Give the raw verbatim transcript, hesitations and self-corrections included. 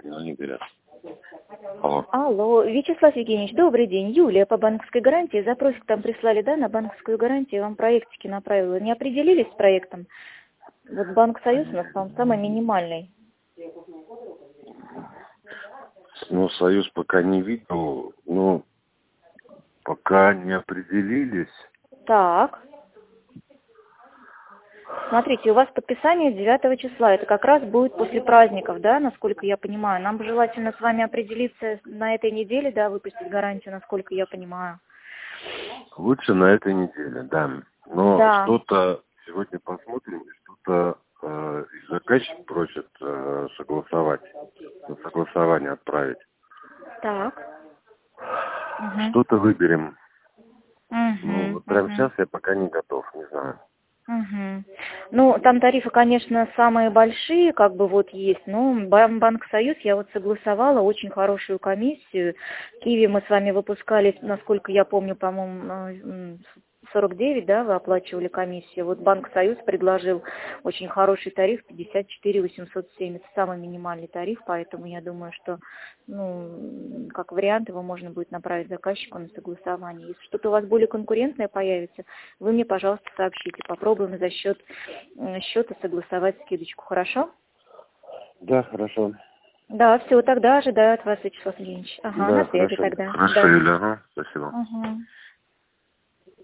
но не говорят. Алло. Алло, Вячеслав Евгеньевич, добрый день. Юлия по банковской гарантии. Запросик там прислали, да, на банковскую гарантию. Я вам проектики направила. Не определились с проектом? Вот Банк Союз у нас там самый минимальный. Ну, Союз пока не видел, ну, пока не определились. Так. Смотрите, у вас подписание девятого числа. Это как раз будет после праздников, да, насколько я понимаю. Нам бы желательно с вами определиться на этой неделе, да, выпустить гарантию, насколько я понимаю. Лучше на этой неделе, да. Но Да. что-то сегодня посмотрим, что-то э, заказчик просит э, согласовать, на согласование отправить. Так. Угу. Что-то выберем. Угу. Ну, вот прямо Угу. сейчас я пока не готов, не знаю. Угу. Ну, там тарифы, конечно, самые большие, как бы вот есть, но Банк Союз, я вот согласовала очень хорошую комиссию. Киви мы с вами выпускали, насколько я помню, по-моему, сорок девять, да, вы оплачивали комиссию. Вот Банк Союз предложил очень хороший тариф, пятьдесят четыре восемьсот семь. Это самый минимальный тариф, поэтому я думаю, что, ну, как вариант его можно будет направить заказчику на согласование. Если что-то у вас более конкурентное появится, вы мне, пожалуйста, сообщите. Попробуем за счет счета согласовать скидочку. Хорошо? Да, хорошо. Да, все, тогда ожидаю от вас, Вячеслав Евгеньевич. Ага, Да, на связи хорошо. тогда. Хорошо, Да. Юля, ага, спасибо. Угу.